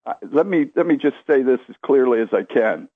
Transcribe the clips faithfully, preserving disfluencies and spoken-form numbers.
uh, let me let me just say this as clearly as I can.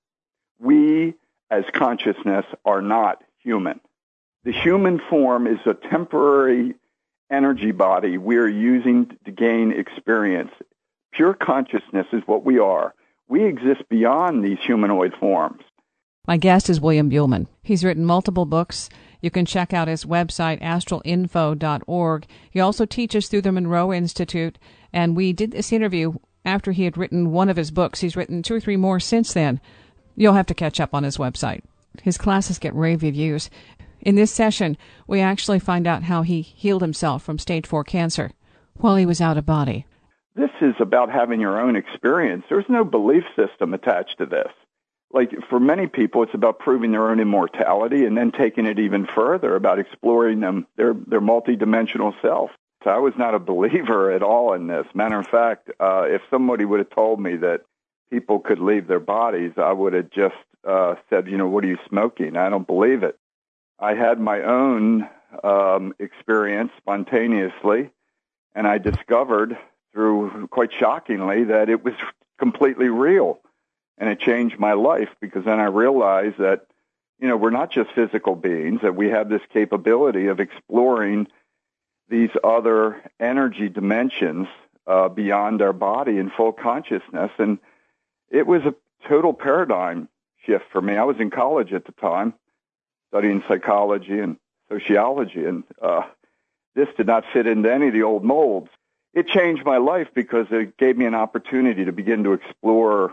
We, as consciousness, are not human. The human form is a temporary energy body we're using to gain experience. Pure consciousness is what we are. We exist beyond these humanoid forms. My guest is William Buhlman. He's written multiple books. You can check out his website, astral info dot org. He also teaches through the Monroe Institute, and we did this interview after he had written one of his books. He's written two or three more since then. You'll have to catch up on his website. His classes get rave reviews. In this session, we actually find out how he healed himself from stage four cancer while he was out of body. This is about having your own experience. There's no belief system attached to this. Like, for many people, it's about proving their own immortality and then taking it even further about exploring them, their, their multidimensional self. So I was not a believer at all in this. Matter of fact, uh, if somebody would have told me that people could leave their bodies, I would have just uh, said, you know, what are you smoking? I don't believe it. I had my own um, experience spontaneously, and I discovered through, quite shockingly, that it was completely real. And it changed my life because then I realized that, you know, we're not just physical beings, that we have this capability of exploring these other energy dimensions uh, beyond our body in full consciousness. And it was a total paradigm shift for me. I was in college at the time, studying psychology and sociology, and uh, this did not fit into any of the old molds. It changed my life because it gave me an opportunity to begin to explore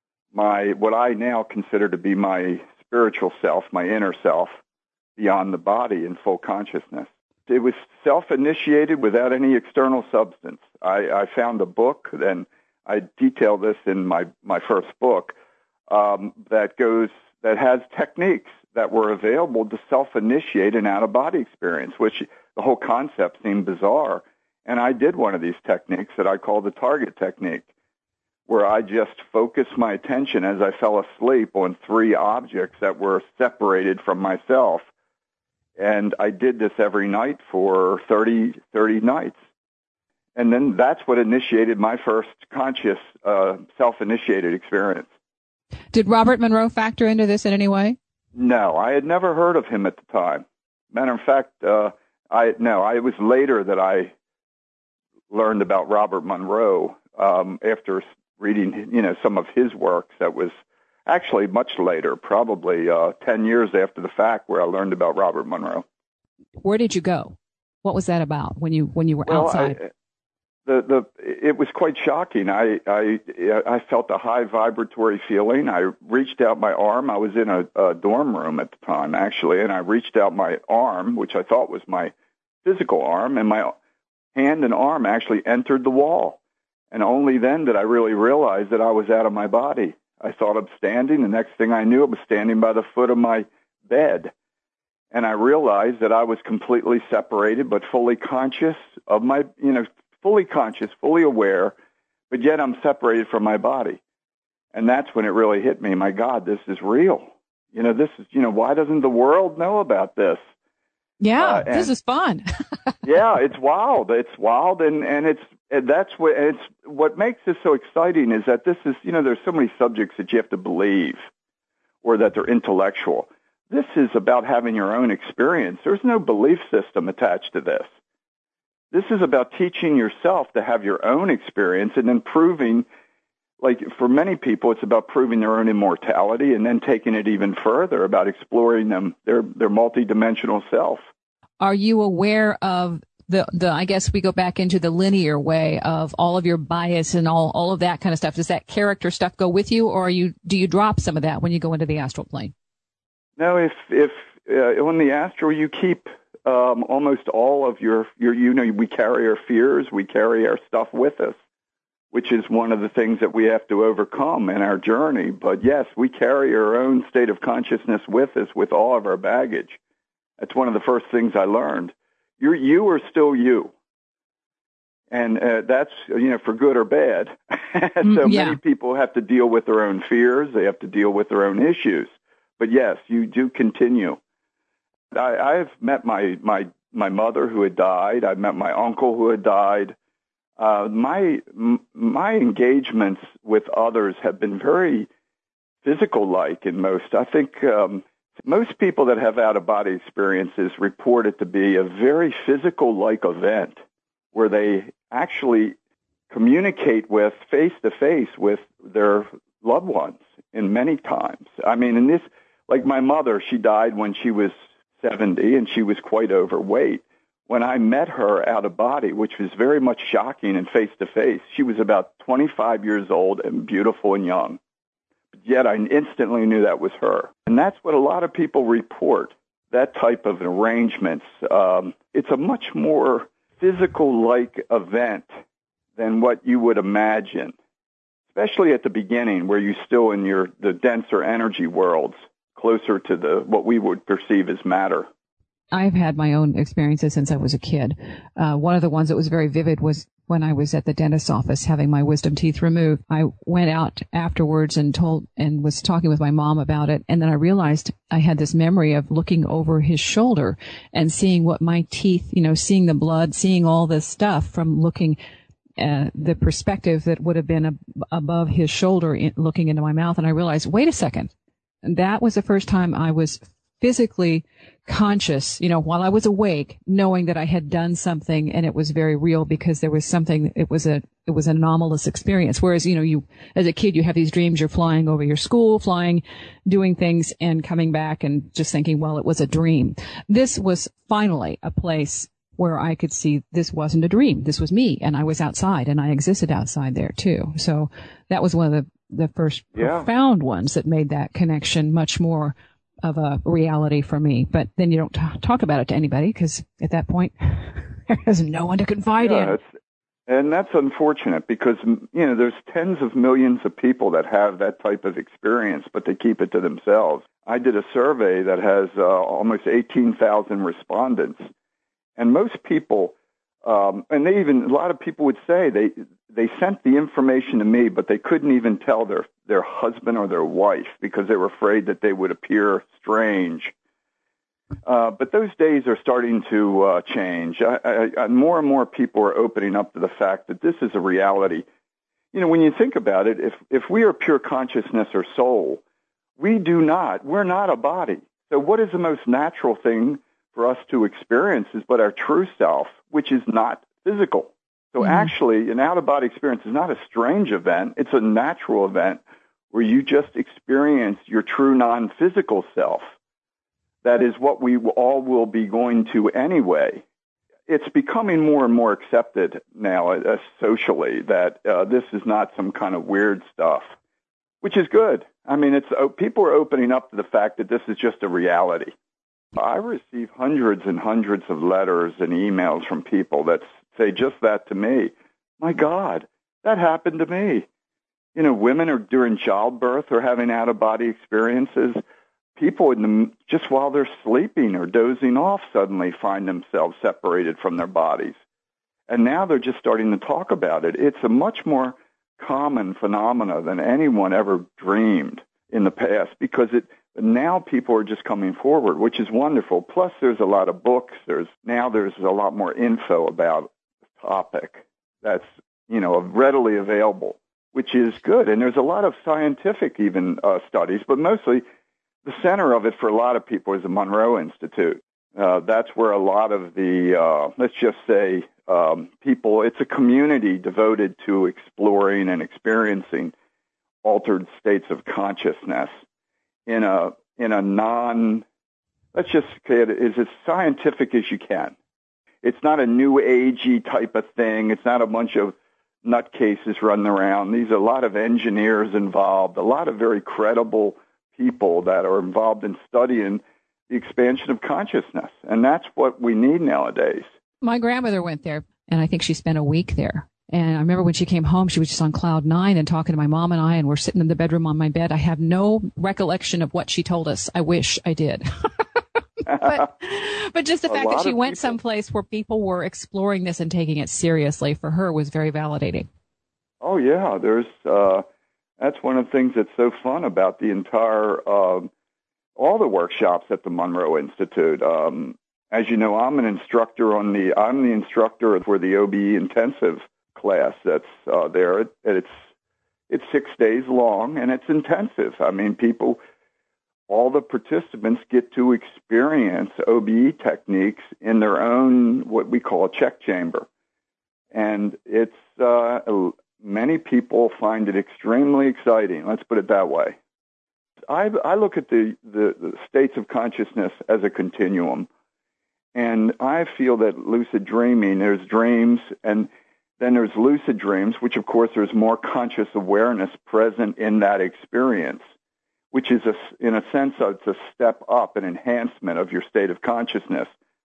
my, what I now consider to be my spiritual self, my inner self, beyond the body in full consciousness. It was self-initiated without any external substance. I, I found a book, and I detail this in my, my first book, um, that goes, that has techniques that were available to self-initiate an out-of-body experience, which the whole concept seemed bizarre. And I did one of these techniques that I call the target technique, where I just focused my attention as I fell asleep on three objects that were separated from myself. And I did this every night for thirty, thirty nights. And then that's what initiated my first conscious, uh, self-initiated experience. Did Robert Monroe factor into this in any way? No, I had never heard of him at the time. Matter of fact, uh, I no, I, it was later that I learned about Robert Monroe um, after reading, you know, some of his works. That was actually much later, probably uh, ten years after the fact, where I learned about Robert Monroe. Where did you go? What was that about when you when you were well, outside? I, the the it was quite shocking. I I I felt a high vibratory feeling. I reached out my arm. I was in a, a dorm room at the time, actually, and I reached out my arm, which I thought was my physical arm, and my hand and arm actually entered the wall. And only then did I really realize that I was out of my body. I thought of standing. The next thing I knew, I was standing by the foot of my bed. And I realized that I was completely separated, but fully conscious of my, you know, fully conscious, fully aware, but yet I'm separated from my body. And that's when it really hit me. My God, this is real. You know, this is, you know, why doesn't the world know about this? Yeah, uh, and, this is fun. yeah, it's wild. It's wild. And, and it's, and that's what, and it's, what makes this so exciting is that this is, you know, there's so many subjects that you have to believe or that they're intellectual. This is about having your own experience. There's no belief system attached to this. This is about teaching yourself to have your own experience and then proving, like for many people, it's about proving their own immortality and then taking it even further about exploring them, their, their multidimensional self. Are you aware of the, the, I guess we go back into the linear way of all of your bias and all, all of that kind of stuff? Does that character stuff go with you, or are you, do you drop some of that when you go into the astral plane? No, if, if, uh, on the astral, you keep, um, almost all of your, your, you know, we carry our fears, we carry our stuff with us, which is one of the things that we have to overcome in our journey. But yes, we carry our own state of consciousness with us with all of our baggage. That's one of the first things I learned. You're, you are still you. And uh, that's, you know, for good or bad. so yeah. many people have to deal with their own fears. They have to deal with their own issues. But yes, you do continue. I, I've met my, my, my mother who had died. I've met my uncle who had died. Uh, my, m- my engagements with others have been very physical-like in most. I think um, most people that have out-of-body experiences report it to be a very physical-like event where they actually communicate with face-to-face with their loved ones in many times. I mean, in this, like my mother, she died when she was seventy, and she was quite overweight. When I met her out of body, which was very much shocking and face-to-face, she was about twenty-five years old and beautiful and young. But yet I instantly knew that was her. And that's what a lot of people report, that type of arrangements. Um, it's a much more physical-like event than what you would imagine, especially at the beginning where you're still in your the denser energy worlds, closer to the what we would perceive as matter. I've had my own experiences since I was a kid. Uh, one of the ones that was very vivid was when I was at the dentist's office having my wisdom teeth removed. I went out afterwards and told and was talking with my mom about it, and then I realized I had this memory of looking over his shoulder and seeing what my teeth, you know, seeing the blood, seeing all this stuff from looking uh, the perspective that would have been ab- above his shoulder in, looking into my mouth. And I realized, wait a second, that was the first time I was physically conscious, you know, while I was awake, knowing that I had done something and it was very real because there was something, it was a, it was an anomalous experience. Whereas, you know, you, as a kid, you have these dreams, you're flying over your school, flying, doing things and coming back and just thinking, well, it was a dream. This was finally a place where I could see this wasn't a dream. This was me, and I was outside and I existed outside there too. So that was one of the, the first yeah. profound ones that made that connection much more of a reality for me. But then you don't t- talk about it to anybody because at that point there's no one to confide yeah, in. It's, and that's unfortunate because, you know, there's tens of millions of people that have that type of experience, but they keep it to themselves. I did a survey that has uh, almost eighteen thousand respondents, and most people, um, and they even, a lot of people would say they they sent the information to me, but they couldn't even tell their their husband or their wife because they were afraid that they would appear strange. Uh, but those days are starting to uh, change. I, I, I, more and more people are opening up to the fact that this is a reality. You know, when you think about it, if, if we are pure consciousness or soul, we do not, we're not a body. So what is the most natural thing for us to experience is but our true self, which is not physical. So mm-hmm. actually, an out-of-body experience is not a strange event. It's a natural event where you just experience your true non-physical self. That is what we all will be going to anyway. It's becoming more and more accepted now uh, socially that uh, this is not some kind of weird stuff, which is good. I mean, it's uh, people are opening up to the fact that this is just a reality. I receive hundreds and hundreds of letters and emails from people that say just that to me. My God, that happened to me. You know, women are during childbirth or having out-of-body experiences. People, in the, just while they're sleeping or dozing off, suddenly find themselves separated from their bodies. And now they're just starting to talk about it. It's a much more common phenomena than anyone ever dreamed in the past because it now people are just coming forward, which is wonderful. Plus, there's a lot of books. There's now there's a lot more info about the topic that's, you know, readily available, which is good. And there's a lot of scientific even uh, studies, but mostly the center of it for a lot of people is the Monroe Institute. Uh, that's where a lot of the, uh, let's just say, um, people, it's a community devoted to exploring and experiencing altered states of consciousness in a in a non, let's just say it is as scientific as you can. It's not a new agey type of thing. It's not a bunch of nutcases running around. These are a lot of engineers involved, a lot of very credible people that are involved in studying the expansion of consciousness. And that's what we need nowadays. My grandmother went there, and I think she spent a week there. And I remember when she came home, she was just on cloud nine and talking to my mom and I, and we're sitting in the bedroom on my bed. I have no recollection of what she told us. I wish I did. but, but just the fact that she went people. someplace where people were exploring this and taking it seriously for her was very validating. Oh, yeah. There's, uh, that's one of the things that's so fun about the entire, uh, all the workshops at the Monroe Institute. Um, as you know, I'm an instructor on the, I'm the instructor for the O B E intensive class that's uh, there. It, it's It's six days long, and it's intensive. I mean, people, all the participants get to experience O B E techniques in their own, what we call a check chamber. And it's, uh, many people find it extremely exciting. Let's put it that way. I, I look at the, the, the states of consciousness as a continuum. And I feel that lucid dreaming, there's dreams, and then there's lucid dreams, which, of course, there's more conscious awareness present in that experience, which is, a, in a sense, it's a step up, an enhancement of your state of consciousness.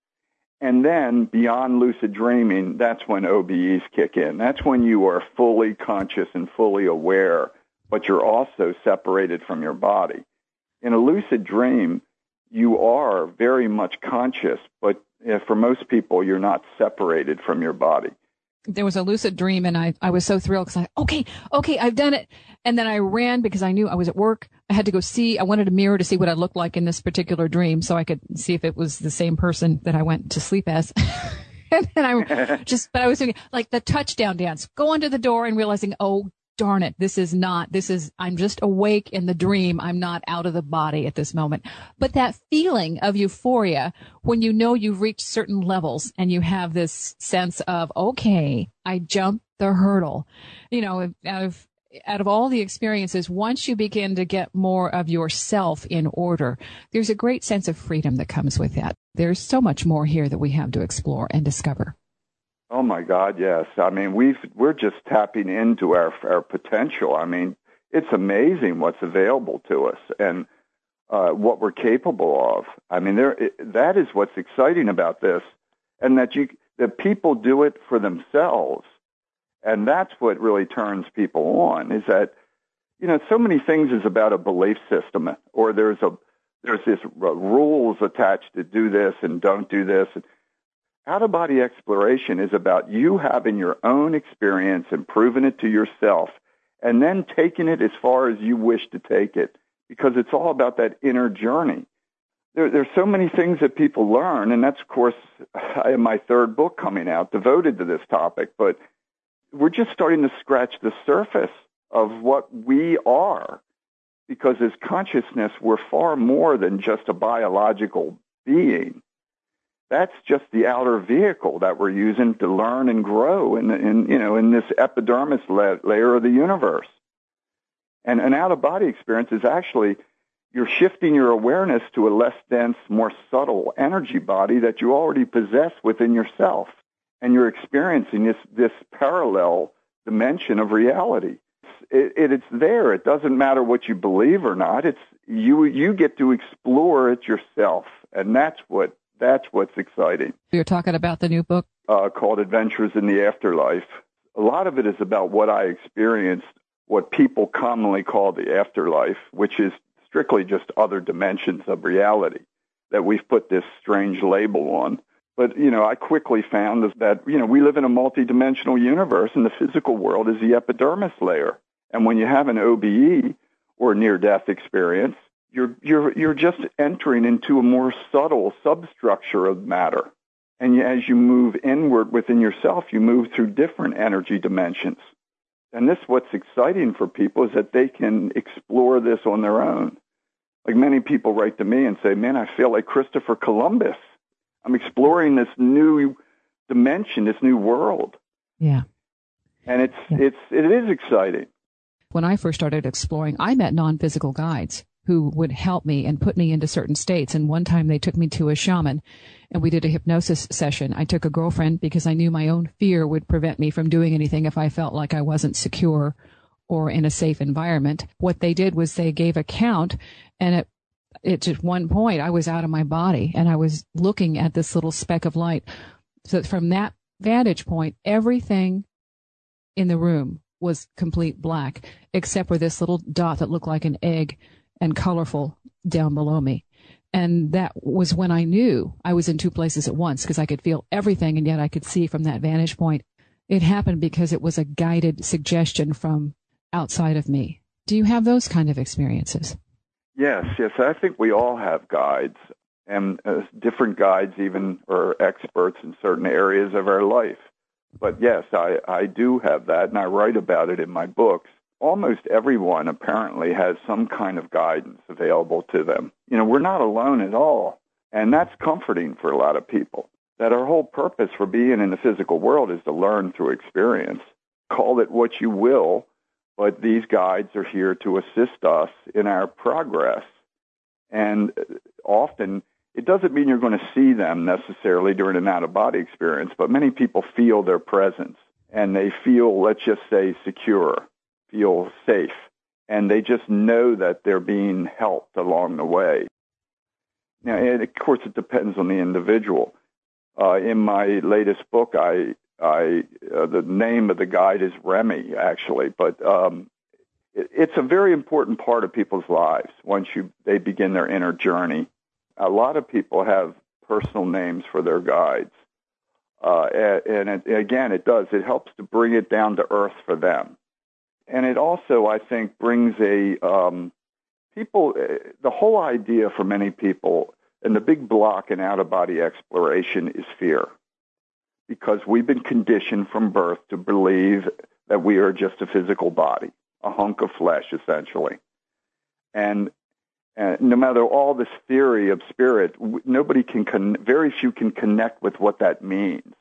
And then beyond lucid dreaming, that's when O B Es kick in. That's when you are fully conscious and fully aware, but you're also separated from your body. In a lucid dream, you are very much conscious, but for most people, you're not separated from your body. There was a lucid dream, and I, I was so thrilled because I, okay, okay, I've done it. And then I ran because I knew I was at work. I had to go see, I wanted a mirror to see what I looked like in this particular dream so I could see if it was the same person that I went to sleep as. And then I just, but I was doing like the touchdown dance, go under the door and realizing, oh, darn it, this is not, this is, I'm just awake in the dream. I'm not out of the body at this moment. But that feeling of euphoria when you know you've reached certain levels and you have this sense of, okay, I jumped the hurdle. You know, out of, out of all the experiences, once you begin to get more of yourself in order, there's a great sense of freedom that comes with that. There's so much more here that we have to explore and discover. Oh my God, yes. I mean, we've we're just tapping into our our potential. I mean, it's amazing what's available to us and uh, what we're capable of. I mean, there it, that is what's exciting about this, and that you that people do it for themselves, and that's what really turns people on. Is that, you know, so many things is about a belief system, or there's a there's this uh, rules attached to do this and don't do this. Out-of-body exploration is about you having your own experience and proving it to yourself, and then taking it as far as you wish to take it, because it's all about that inner journey. There, there's so many things that people learn, and that's, of course, I have my third book coming out devoted to this topic, but we're just starting to scratch the surface of what we are, because as consciousness, we're far more than just a biological being. That's just the outer vehicle that we're using to learn and grow in, in you know, in this epidermis la- layer of the universe. And an out-of-body experience is actually, you're shifting your awareness to a less dense, more subtle energy body that you already possess within yourself. And you're experiencing this, this parallel dimension of reality. It, it, it's there. It doesn't matter what you believe or not. It's you, you get to explore it yourself. And that's what That's what's exciting. You're talking about the new book? Uh, called Adventures in the Afterlife. A lot of it is about what I experienced, what people commonly call the afterlife, which is strictly just other dimensions of reality that we've put this strange label on. But, you know, I quickly found that, you know, we live in a multidimensional universe, and the physical world is the epidermis layer. And when you have an O B E, or near-death experience, You're you're you're just entering into a more subtle substructure of matter. And as you move inward within yourself, you move through different energy dimensions. And this, what's exciting for people, is that they can explore this on their own. Like, many people write to me and say, man, I feel like Christopher Columbus. I'm exploring this new dimension, this new world. Yeah. And it's yeah. it's it is exciting. When I first started exploring, I met non-physical guides who would help me and put me into certain states. And one time they took me to a shaman and we did a hypnosis session. I took a girlfriend because I knew my own fear would prevent me from doing anything if I felt like I wasn't secure or in a safe environment. What they did was they gave a count, and at, at just one point I was out of my body and I was looking at this little speck of light. So from that vantage point, everything in the room was complete black, except for this little dot that looked like an egg and colorful down below me. And that was when I knew I was in two places at once, because I could feel everything and yet I could see from that vantage point. It happened because it was a guided suggestion from outside of me. Do you have those kind of experiences? Yes, yes. I think we all have guides, and uh, different guides even are experts in certain areas of our life. But yes, I, I do have that, and I write about it in my books. almost everyone apparently has some kind of guidance available to them. You know, we're not alone at all. And that's comforting for a lot of people, that our whole purpose for being in the physical world is to learn through experience. Call it what you will, but these guides are here to assist us in our progress. And often, it doesn't mean you're going to see them necessarily during an out-of-body experience, but many people feel their presence, and they feel, let's just say, secure, feel safe, and they just know that they're being helped along the way. Now, and of course, it depends on the individual. Uh, in my latest book, I, I uh, the name of the guide is Remy, actually, but um, it, it's a very important part of people's lives once you they begin their inner journey. A lot of people have personal names for their guides, uh, and, and it, again, it does. It helps to bring it down to earth for them, and it also, I think, brings a um, people. The whole idea for many people. And the big block in out-of-body exploration is fear, because we've been conditioned from birth to believe that we are just a physical body, a hunk of flesh, essentially. And, and no matter all this theory of spirit, nobody can, con- very few can connect with what that means.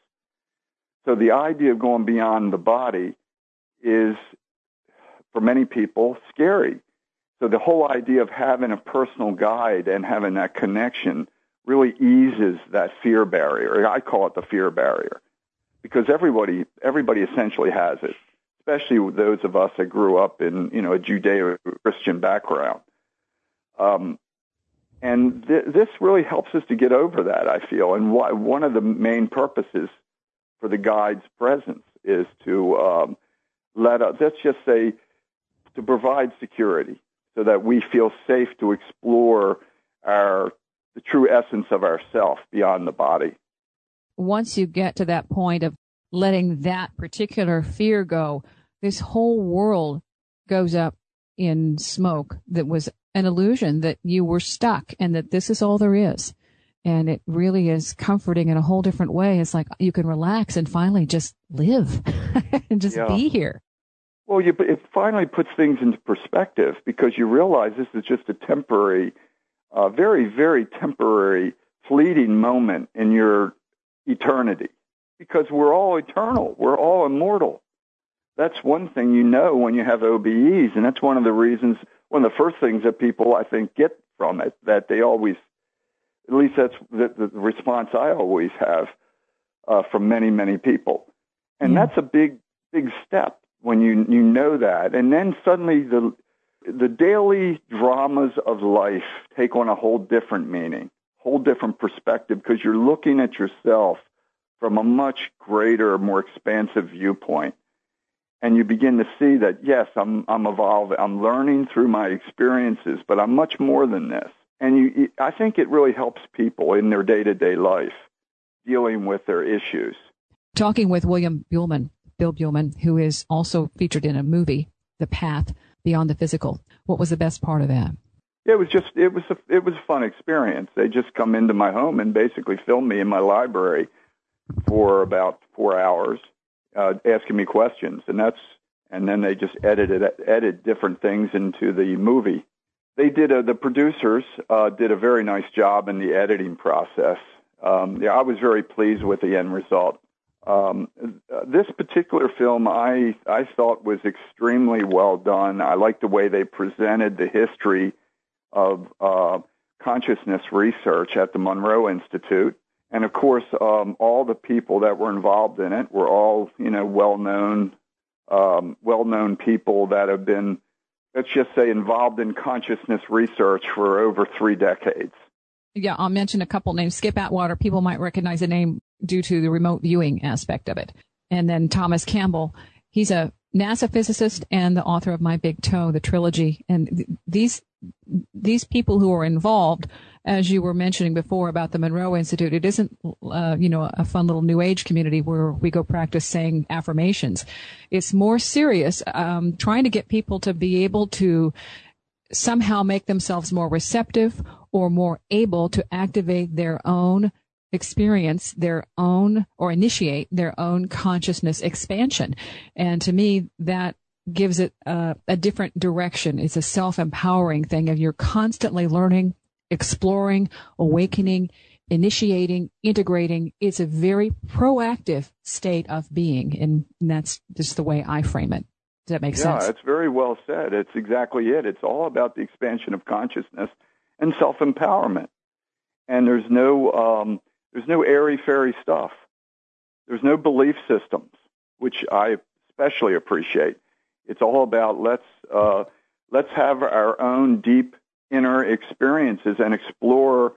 So the idea of going beyond the body is, for many people, scary. So the whole idea of having a personal guide and having that connection really eases that fear barrier. I call it the fear barrier, because everybody, everybody essentially has it, especially those of us that grew up in, you know, a Judeo-Christian background. Um, and th- this really helps us to get over that, I feel. And why, one of the main purposes for the guide's presence is to um, let us, let's just say, to provide security, so that we feel safe to explore our the true essence of ourself beyond the body. Once you get to that point of letting that particular fear go, this whole world goes up in smoke that was an illusion, that you were stuck and that this is all there is. And it really is comforting in a whole different way. It's like you can relax and finally just live and just yeah. be here. Well, you, it finally puts things into perspective, because you realize this is just a temporary, uh, very, very temporary, fleeting moment in your eternity, because we're all eternal. We're all immortal. That's one thing you know when you have O B Es, and that's one of the reasons, one of the first things that people, I think, get from it, that they always, at least that's the, the response I always have uh, from many, many people. And yeah. that's a big, big step. When you you know that, and then suddenly the the daily dramas of life take on a whole different meaning, whole different perspective, because you're looking at yourself from a much greater, more expansive viewpoint, and you begin to see that yes, I'm I'm evolving, I'm learning through my experiences, but I'm much more than this. And you, I think it really helps people in their day-to-day life dealing with their issues. Talking with William Buhlman. Bill Buhlman, who is also featured in a movie, The Path Beyond the Physical. What was the best part of that? It was just it was a, it was a fun experience. They just come into my home and basically film me in my library for about four hours, uh, asking me questions, and that's and then they just edited edit different things into the movie. They did a, the producers uh, did a very nice job in the editing process. Um, yeah, I was very pleased with the end result. Um, this particular film, I I thought was extremely well done. I liked the way they presented the history of uh, consciousness research at the Monroe Institute, and of course, um, all the people that were involved in it were all, you know, well-known, um, well-known people that have been, let's just say, involved in consciousness research for over three decades. Yeah, I'll mention a couple names. Skip Atwater, people might recognize the name due to the remote viewing aspect of it. And then Thomas Campbell, he's a NASA physicist and the author of My Big Toe, the trilogy. And th- these these people who are involved, as you were mentioning before about the Monroe Institute, it isn't, uh, you know, a fun little New Age community where we go practice saying affirmations. It's more serious, um, trying to get people to be able to somehow make themselves more receptive or more able to activate their own experience, their own, or initiate their own consciousness expansion. And to me, that gives it a, a different direction. It's a self-empowering thing, and you're constantly learning, exploring, awakening, initiating, integrating. It's a very proactive state of being, and that's just the way I frame it. Does that make yeah, sense? Yeah, it's very well said. It's exactly it. It's all about the expansion of consciousness and self-empowerment. And there's no um, there's no airy-fairy stuff. There's no belief systems, which I especially appreciate. It's all about let's uh, let's have our own deep inner experiences and explore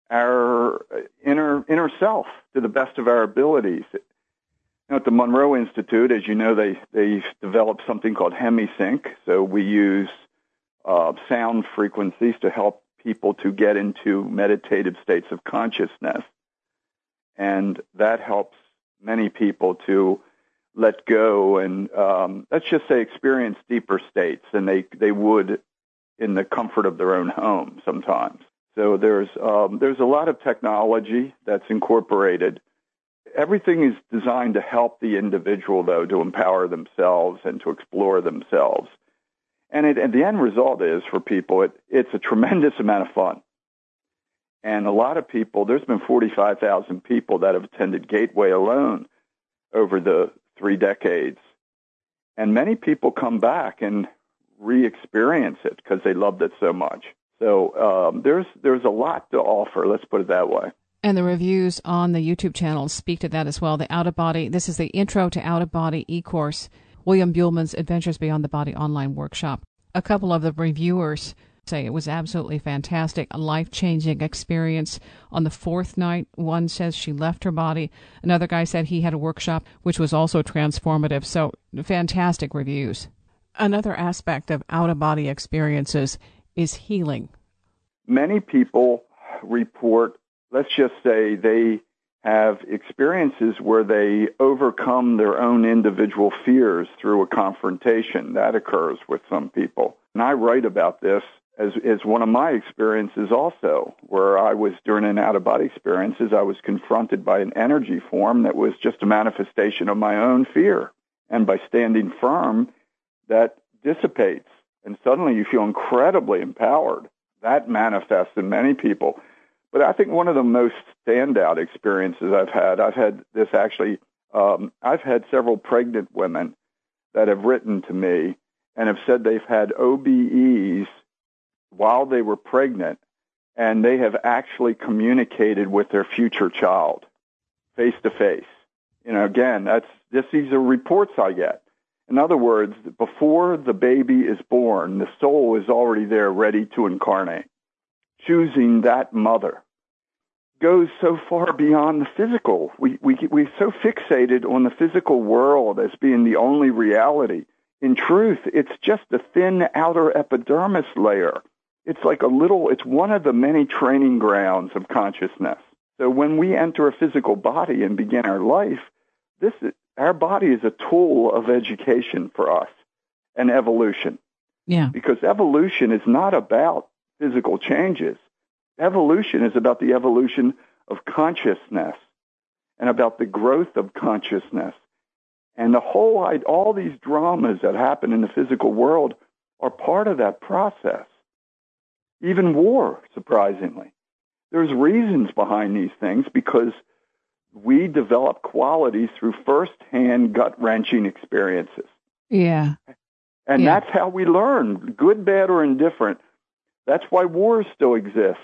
our inner inner self to the best of our abilities. You know, at the Monroe Institute, as you know, they they developed something called HemiSync. So we use uh, sound frequencies to help people to get into meditative states of consciousness, and that helps many people to let go and um, let's just say experience deeper states than they they would in the comfort of their own home sometimes. So there's um, there's a lot of technology that's incorporated. Everything is designed to help the individual, though, to empower themselves and to explore themselves. And, it, and the end result is, for people, it, it's a tremendous amount of fun. And a lot of people, there's been forty-five thousand people that have attended Gateway alone over the three decades. And many people come back and re-experience it because they loved it so much. So um, there's there's a lot to offer, let's put it that way. And the reviews on the YouTube channel speak to that as well. The out-of-body, this is the Intro to Out-of-Body e-course, William Buhlman's Adventures Beyond the Body online workshop. A couple of the reviewers say it was absolutely fantastic, a life-changing experience. On the fourth night, one says she left her body. Another guy said he had a workshop which was also transformative. So fantastic reviews. Another aspect of out-of-body experiences is healing. Many people report, let's just say they have experiences where they overcome their own individual fears through a confrontation. That occurs with some people. And I write about this as, as one of my experiences also, where I was, during an out-of-body experiences, I was confronted by an energy form that was just a manifestation of my own fear. And by standing firm, that dissipates. And suddenly you feel incredibly empowered. That manifests in many people. But I think one of the most standout experiences I've had, I've had this actually, um, I've had several pregnant women that have written to me and have said they've had O B Es while they were pregnant, and they have actually communicated with their future child face to face. You know, again, that's this, these are reports I get. In other words, before the baby is born, the soul is already there ready to incarnate. Choosing that mother goes so far beyond the physical. We, we, we're so fixated on the physical world as being the only reality. In truth, it's just a thin outer epidermis layer. It's like a little, it's one of the many training grounds of consciousness. So when we enter a physical body and begin our life, this is, our body is a tool of education for us and evolution. Yeah. Because evolution is not about physical changes. Evolution is about the evolution of consciousness and about the growth of consciousness. And the whole, all these dramas that happen in the physical world are part of that process. Even war, surprisingly. There's reasons behind these things because we develop qualities through first-hand gut-wrenching experiences. Yeah. And yeah. that's how we learn, good, bad, or indifferent. That's why wars still exist.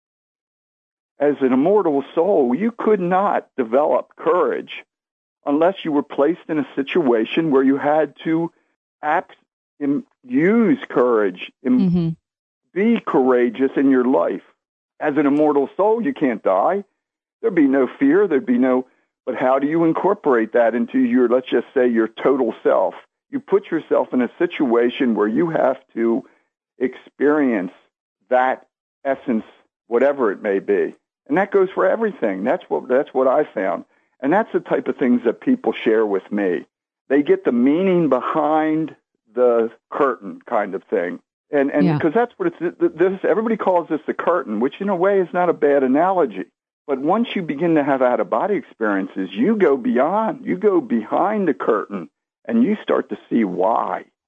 As an immortal soul, you could not develop courage unless you were placed in a situation where you had to act, use courage, mm-hmm. be courageous in your life. As an immortal soul, you can't die. There'd be no fear. There'd be no, but how do you incorporate that into your, let's just say, your total self? You put yourself in a situation where you have to experience that essence, whatever it may be. And that goes for everything. That's what, that's what I found. And that's the type of things that people share with me. They get the meaning behind the curtain kind of thing. And and because yeah. that's what it's, this, everybody calls this the curtain, which in a way is not a bad analogy. But once you begin to have out-of-body experiences, you go beyond, you go behind the curtain, and you start to see why.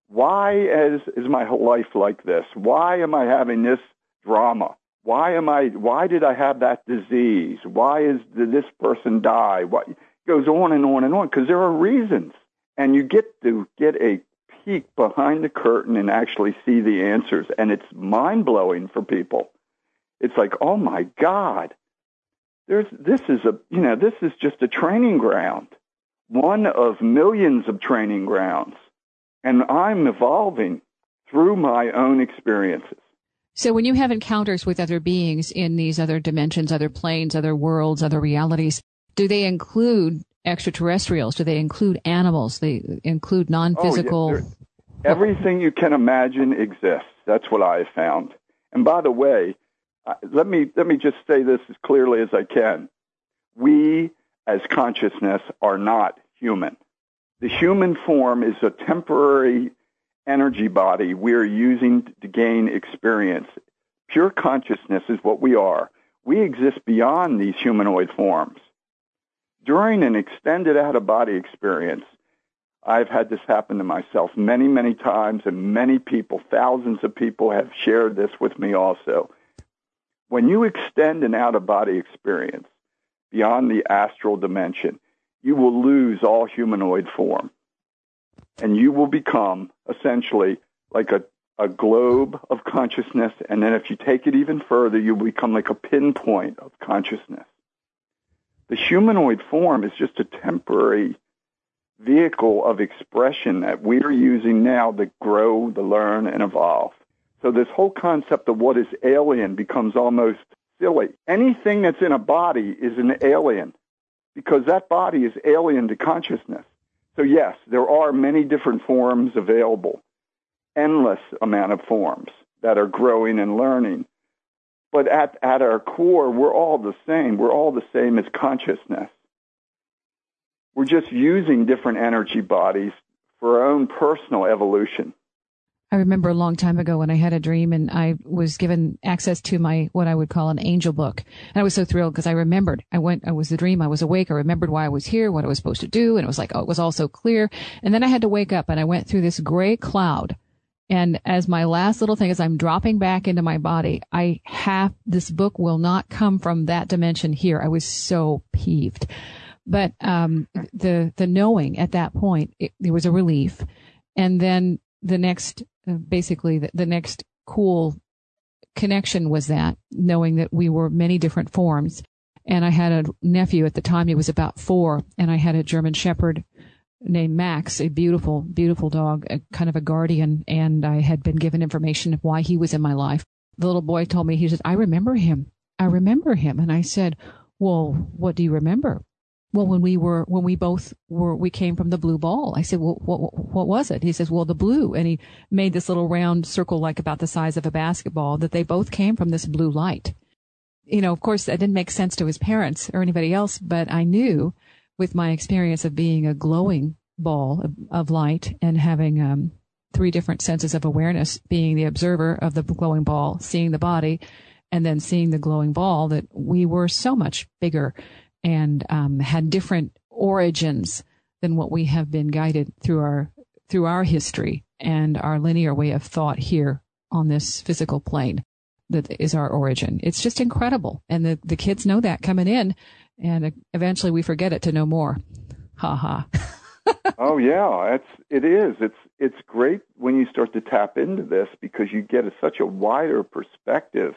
Why is, is my life like this? Why am I having this drama? Why am I, why did I have that disease? Why is, did this person die? What it goes on and on and on, because there are reasons. And you get to get a peek behind the curtain and actually see the answers. And it's mind-blowing for people. It's like, oh my God, there's, this is a, you know, this is just a training ground. One of millions of training grounds. And I'm evolving through my own experiences. So when you have encounters with other beings in these other dimensions, other planes, other worlds, other realities, do they include extraterrestrials? Do they include animals? Do they include non-physical? Oh, yeah. Everything you can imagine exists. That's what I have found. And by the way, let me let me just say this as clearly as I can. We, as consciousness, are not human. The human form is a temporary energy body we're using to gain experience. Pure consciousness is what we are. We exist beyond these humanoid forms. During an extended out-of-body experience, I've had this happen to myself many, many times, and many people, thousands of people have shared this with me also. When you extend an out-of-body experience beyond the astral dimension, you will lose all humanoid form. And you will become essentially like a, a globe of consciousness. And then if you take it even further, you become like a pinpoint of consciousness. The humanoid form is just a temporary vehicle of expression that we're using now to grow, to learn, and evolve. So this whole concept of what is alien becomes almost silly. Anything that's in a body is an alien, because that body is alien to consciousness. So yes, there are many different forms available, endless amount of forms that are growing and learning. But at, at our core, we're all the same. We're all the same as consciousness. We're just using different energy bodies for our own personal evolution. I remember a long time ago when I had a dream and I was given access to my, what I would call an angel book. And I was so thrilled because I remembered, I went, I was the dream, I was awake, I remembered why I was here, what I was supposed to do. And it was like, oh, it was all so clear. And then I had to wake up and I went through this gray cloud. And as my last little thing, as I'm dropping back into my body, I have, this book will not come from that dimension here. I was so peeved. But, um, the, the knowing at that point, it, there was a relief. And then the next, basically the, the next cool connection was that, knowing that we were many different forms. And I had a nephew at the time, he was about four, and I had a German Shepherd named Max, a beautiful, beautiful dog, a, kind of a guardian, and I had been given information of why he was in my life. The little boy told me, he said, I remember him. I remember him. And I said, well, what do you remember? Well, when we were, when we both were, we came from the blue ball. I said, well, what, what was it? He says, well, the blue. And he made this little round circle, like about the size of a basketball, that they both came from this blue light. You know, of course, that didn't make sense to his parents or anybody else, but I knew with my experience of being a glowing ball of, of light and having, um, three different senses of awareness, being the observer of the glowing ball, seeing the body, and then seeing the glowing ball, that we were so much bigger and um, had different origins than what we have been guided through our through our history and our linear way of thought here on this physical plane that is our origin. It's just incredible. And the, the kids know that coming in, and eventually we forget it to know more. Ha ha. Oh, yeah, it's, it is. It's, it's great when you start to tap into this, because you get a, such a wider perspective.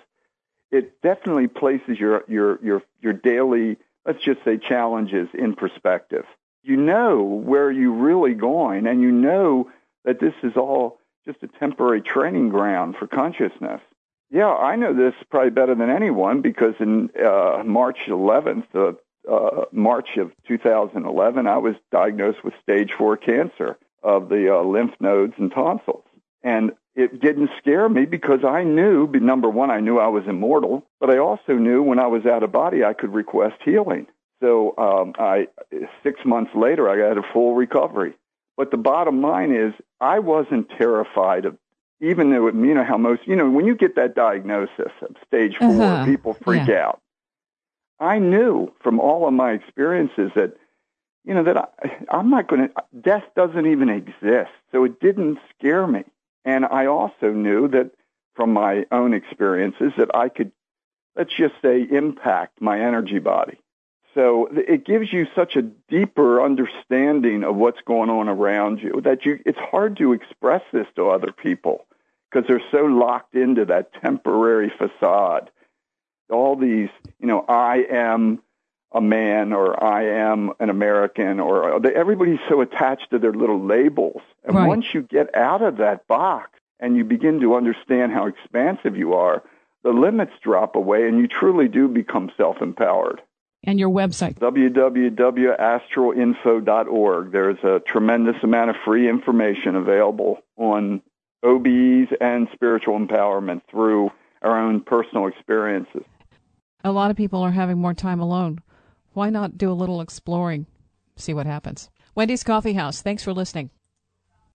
It definitely places your, your, your, your daily, let's just say, challenges in perspective. You know where you're really going, and you know that this is all just a temporary training ground for consciousness. Yeah, I know this probably better than anyone, because in uh, March eleventh, uh, uh, March of two thousand eleven, I was diagnosed with stage four cancer of the uh, lymph nodes and tonsils. And it didn't scare me, because I knew, number one, I knew I was immortal, but I also knew when I was out of body, I could request healing. So um, I, six months later, I had a full recovery. But the bottom line is, I wasn't terrified of, even though, it, you know how most, you know, when you get that diagnosis of stage four, uh-huh. people freak yeah. out. I knew from all of my experiences that you know, that I, I'm not going to, death doesn't even exist. So it didn't scare me. And I also knew that from my own experiences that I could, let's just say, impact my energy body. So it gives you such a deeper understanding of what's going on around you that you, it's hard to express this to other people because they're so locked into that temporary facade. All these, you know, I am a man or I am an American or they, everybody's so attached to their little labels. And right. once you get out of that box and you begin to understand how expansive you are, the limits drop away and you truly do become self-empowered. And your website? w w w dot astral info dot org. There's a tremendous amount of free information available on O B Es and spiritual empowerment through our own personal experiences. A lot of people are having more time alone. Why not do a little exploring? See what happens. Wendy's Coffee House. Thanks for listening.